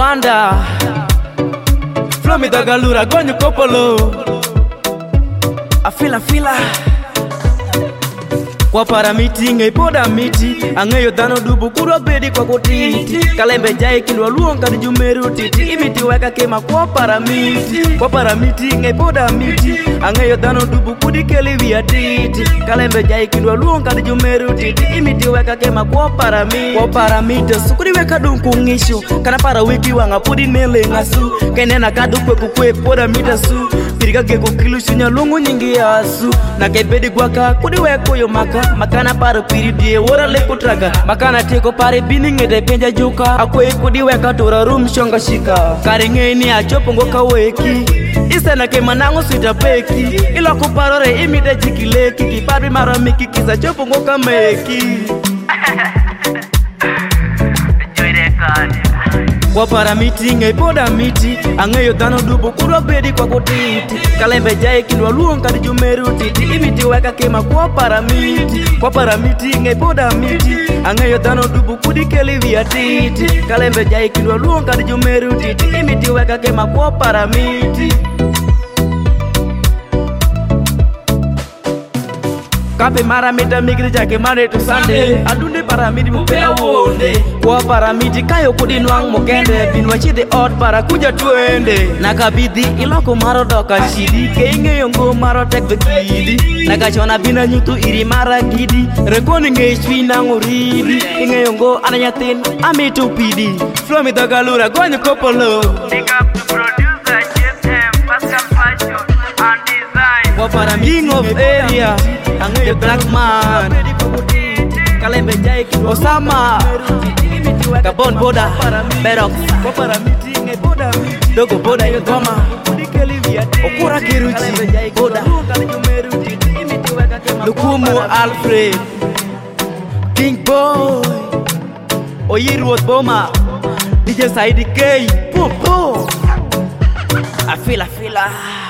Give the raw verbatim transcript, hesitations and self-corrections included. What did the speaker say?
Wanda Flow me da galura gonyo kopolo Afila fila Kwa para miti ngai poda miti Angeyo dhano dubu kurwa bedi kwa kutiti Kalembe jai kilwa luonga di jumeru titi Imiti weka kema kwa para miti Kwa para miti ngai poda miti Angeyo dhano dubu kudi keli via titi Kalembe jai kilwa luonga di jumeru titi Imiti weka kema kwa para miti Kwa para miti sukuri weka dunku ngishu Kana para wiki wanga pudi nele ngasu Kainena kadu kwe kukwe poda mita su Pirika geko kilu shunya lungu nyingi asu Na kebedi gwaka kudi weko yo maka Makana para piri die wora leko traga Makana teko pare bini ngede penja juka Akwe kudi weka tora room shonga shika Karinge ni achopo ngoka weki Isa na ke manango suita peki Ilo kuparore imide jikileki Kipabi mara miki kisa chopo ngoka meki Enjoy the card. Kwa para miti ngai poda miti Angeyo dhano dubu kurwa bedi kwa kutiti Kalembe jai kilwa luonga di jumeru titi Imiti weka kema kwa para miti Kwa para miti ngai poda miti Angeyo dhano dubu kudi keli via titi Kalembe jai kilwa luonga di jumeru titi Imiti weka kema kwa para miti Kape mara mita migri jake mare to Sunday Adunde para midi mupea wonde Kwa para midi kayo kudi nwang mokende Binwa chide od para kuja tuende Nakabidi iloko maro doka shidi Keinge yongo maro tek bekidi Nakachona bina nyutu iri mara gidi Rekoni nge shwi nanguridi Inge yongo ananyatin amitu pidi Flow me dagalura gonyo kopolo Big up to producer J M Pascal Fashion and Design Kwa para king of area The black man Kalembe jai Osama Gabon boda Berok Dogo boda Yogoma Okura Kiruchi Boda Lukumu Alfred King Boy Oyirwood Boma D J Saidi K Boom boom I feel I feel I